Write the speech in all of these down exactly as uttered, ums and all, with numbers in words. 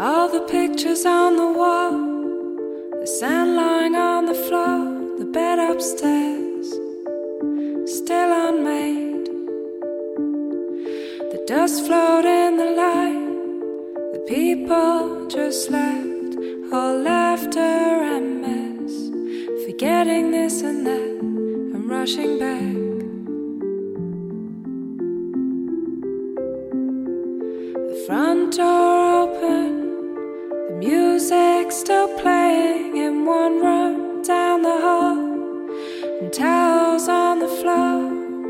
All the pictures on the wall, the sand lying on the floor, the bed upstairs, still unmade. The dust float in the light, the people just left, all laughter and mess, forgetting this and that and rushing back. The front door open, the music still playing in one room down the hall, and towels on the floor.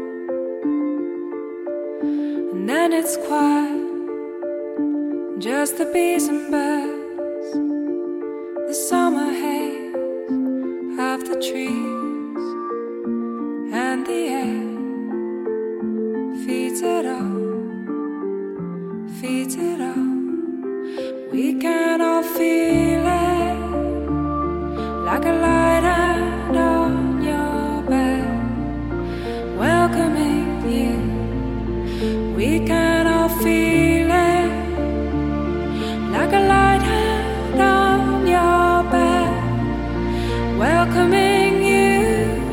And then it's quiet, just the bees and birds, the summer haze of the trees, and the air feeds it all, feeds it all. We can all feel it, like a light hand on your back, welcoming you. We can all feel it, like a light hand on your back, welcoming you.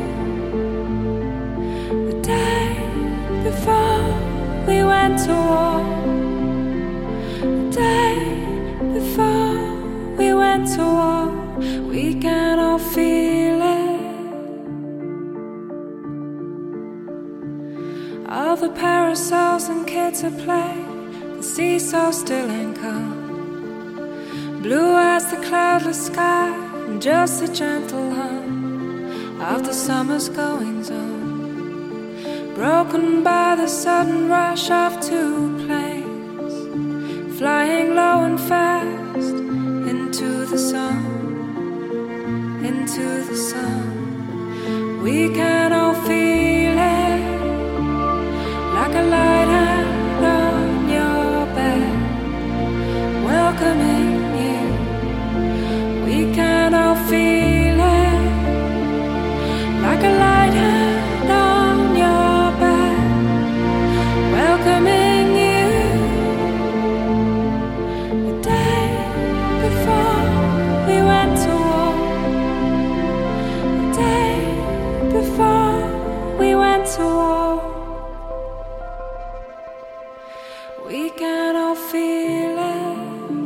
The day before we went to war, the day before we went to war, we can all feel it. All the parasols and kids at play, the seesaw still and calm, blue as the cloudless sky, and just the gentle hum of the summer's goings on, broken by the sudden rush of two planes, flying low and fast into the sun, into the sun. We can all feel it, like a light hand on your back, welcoming you. We can all feel it, like a light hand on your back, welcoming you. The day before we went to war, the day before we went to war, we can all feel it.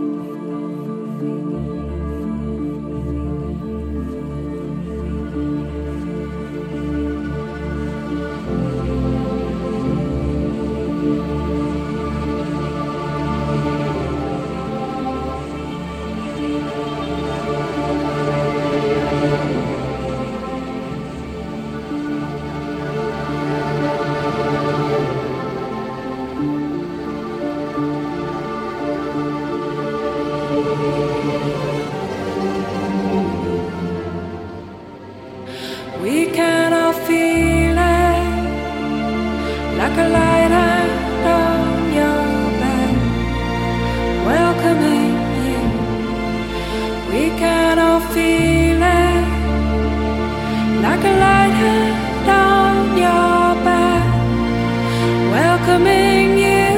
We can all feel it, like a light hand on your back, welcoming you. We can all feel it, like a light hand on your back, welcoming you.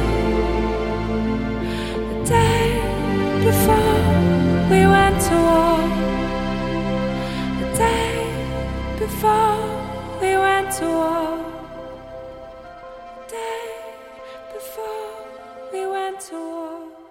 The day before we went to war, the day before we went to war, the day before we went to war.